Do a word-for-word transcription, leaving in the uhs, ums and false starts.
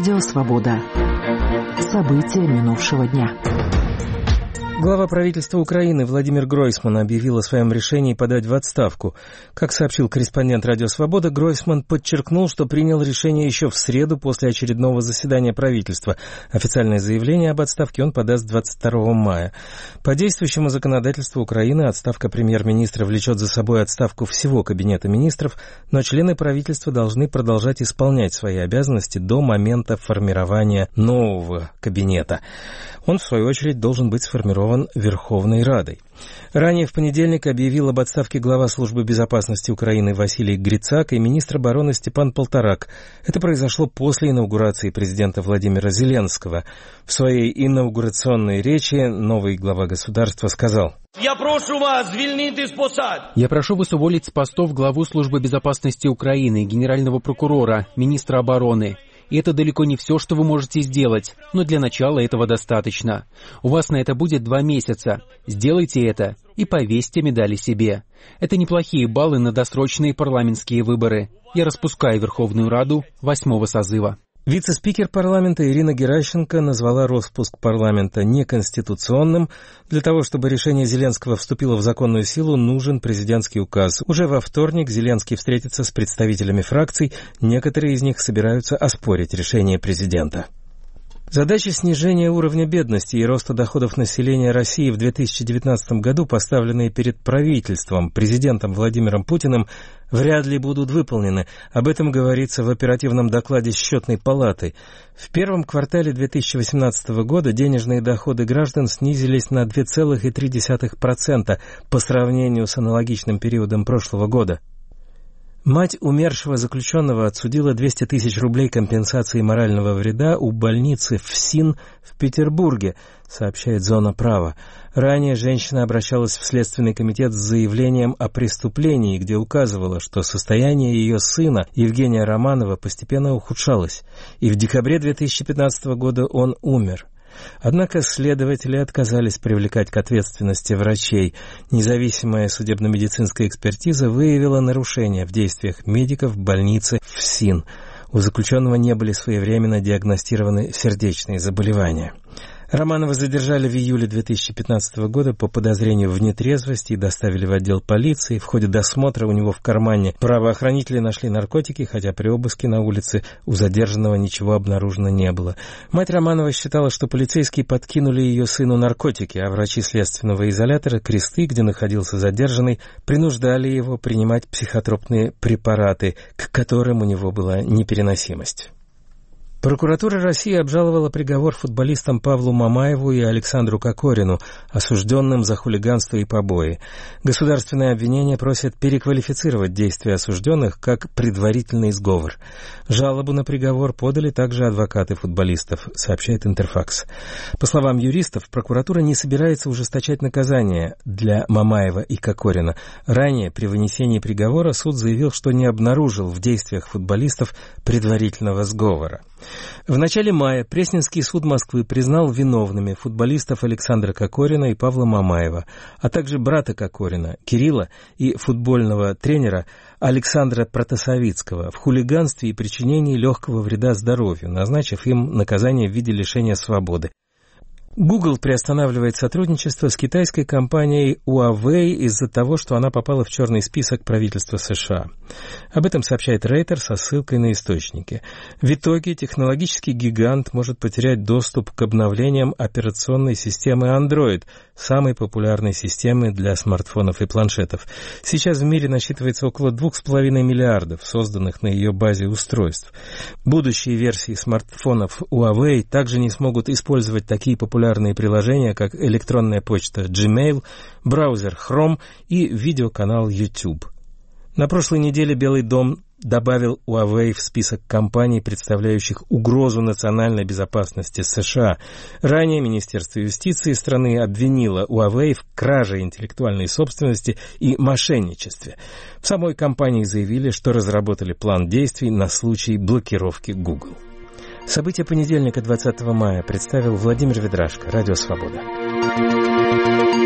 Радио «Свобода». События минувшего дня. Глава правительства Украины Владимир Гройсман объявил о своем решении подать в отставку. Как сообщил корреспондент «Радио Свобода», Гройсман подчеркнул, что принял решение еще в среду после очередного заседания правительства. Официальное заявление об отставке он подаст двадцать второго мая. По действующему законодательству Украины отставка премьер-министра влечет за собой отставку всего кабинета министров, но члены правительства должны продолжать исполнять свои обязанности до момента формирования нового кабинета. Он, в свою очередь, должен быть сформирован Верховной Радой. Ранее в понедельник объявил об отставке глава Службы безопасности Украины Василий Грицак и министр обороны Степан Полторак. Это произошло после инаугурации президента Владимира Зеленского. В своей инаугурационной речи новый глава государства сказал: «Я прошу вас звільнити з посад». Я прошу вас уволить с постов главу Службы безопасности Украины, генерального прокурора, министра обороны. И это далеко не все, что вы можете сделать, но для начала этого достаточно. У вас на это будет два месяца. Сделайте это и повесьте медали себе. Это неплохие баллы на досрочные парламентские выборы. Я распускаю Верховную Раду восьмого созыва. Вице-спикер парламента Ирина Геращенко назвала распуск парламента неконституционным. Для того, чтобы решение Зеленского вступило в законную силу, нужен президентский указ. Уже во вторник Зеленский встретится с представителями фракций. Некоторые из них собираются оспорить решение президента. Задачи снижения уровня бедности и роста доходов населения России в две тысячи девятнадцатом году, поставленные перед правительством, президентом Владимиром Путиным, вряд ли будут выполнены. Об этом говорится в оперативном докладе Счетной палаты. В первом квартале две тысячи восемнадцатого года денежные доходы граждан снизились на два целых три десятых процента по сравнению с аналогичным периодом прошлого года. Мать умершего заключенного отсудила двести тысяч рублей компенсации морального вреда у больницы ФСИН в Петербурге, сообщает «Зона права». Ранее женщина обращалась в Следственный комитет с заявлением о преступлении, где указывала, что состояние ее сына Евгения Романова постепенно ухудшалось, и в декабре две тысячи пятнадцатого года он умер. Однако следователи отказались привлекать к ответственности врачей. Независимая судебно-медицинская экспертиза выявила нарушения в действиях медиков в больнице ФСИН. У заключенного не были своевременно диагностированы сердечные заболевания. Романова задержали в июле две тысячи пятнадцатого года по подозрению в нетрезвости и доставили в отдел полиции. В ходе досмотра у него в кармане правоохранители нашли наркотики, хотя при обыске на улице у задержанного ничего обнаружено не было. Мать Романова считала, что полицейские подкинули ее сыну наркотики, а врачи следственного изолятора Кресты, где находился задержанный, принуждали его принимать психотропные препараты, к которым у него была непереносимость. Прокуратура России обжаловала приговор футболистам Павлу Мамаеву и Александру Кокорину, осужденным за хулиганство и побои. Государственное обвинение просит переквалифицировать действия осужденных как предварительный сговор. Жалобу на приговор подали также адвокаты футболистов, сообщает Интерфакс. По словам юристов, прокуратура не собирается ужесточать наказание для Мамаева и Кокорина. Ранее при вынесении приговора суд заявил, что не обнаружил в действиях футболистов предварительного сговора. В начале мая Пресненский суд Москвы признал виновными футболистов Александра Кокорина и Павла Мамаева, а также брата Кокорина, Кирилла, и футбольного тренера Александра Протасовицкого в хулиганстве и причинении легкого вреда здоровью, назначив им наказание в виде лишения свободы. Google приостанавливает сотрудничество с китайской компанией Huawei из-за того, что она попала в черный список правительства США. Об этом сообщает Рейтер со ссылкой на источники. В итоге технологический гигант может потерять доступ к обновлениям операционной системы Android, самой популярной системы для смартфонов и планшетов. Сейчас в мире насчитывается около двух с половиной миллиардов созданных на ее базе устройств. Будущие версии смартфонов Huawei также не смогут использовать такие популярные приложения, как электронная почта Gmail, браузер Chrome и видеоканал YouTube. На прошлой неделе Белый дом добавил Huawei в список компаний, представляющих угрозу национальной безопасности США. Ранее Министерство юстиции страны обвинило Huawei в краже интеллектуальной собственности и мошенничестве. В самой компании заявили, что разработали план действий на случай блокировки Google. События понедельника, двадцатого мая, представил Владимир Ведрашко, Радио Свобода.